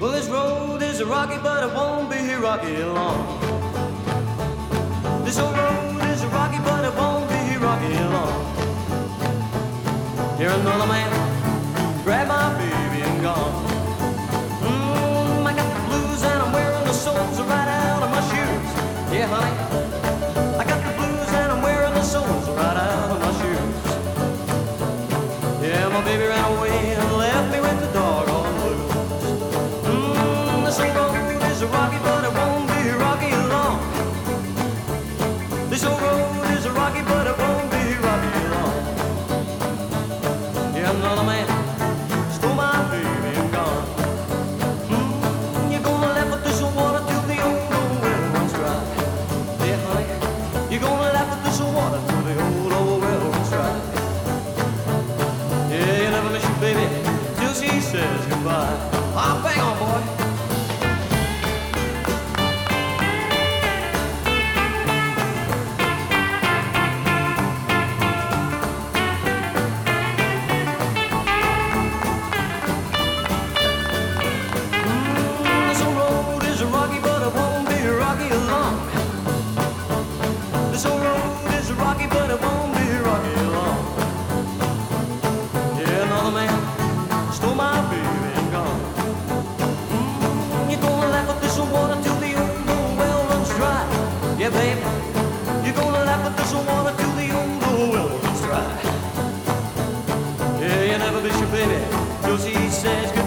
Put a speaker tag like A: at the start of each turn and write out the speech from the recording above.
A: Well, this road is rocky, but it won't be rocky long. This old road is rocky, but it won't be rocky long. Here another man grabbed my baby and gone. I got the blues and I'm wearing the soles right out of my shoes. Yeah, honey, I got the blues and I'm wearing the soles right out of my shoes. Yeah, my baby ran away and left me with the doggone blues. This old road is rocky, but it won't be rocky long. This old road is rocky, but it won't be rocky long. Yeah, another man stole my baby and gone. You're gonna laugh at this water till the old well runs dry. Yeah, honey, you're gonna laugh at this water till the old well runs dry. Yeah, you never miss your baby till she says goodbye. Ah, bang on, boy. This old road is rocky, but it won't be rocky long. Yeah, another man stole my baby and gone. You're gonna laugh at this water till the old well runs dry. Yeah, baby, you're gonna laugh at this water till the old well runs dry. Yeah, you never miss your baby till she says goodbye.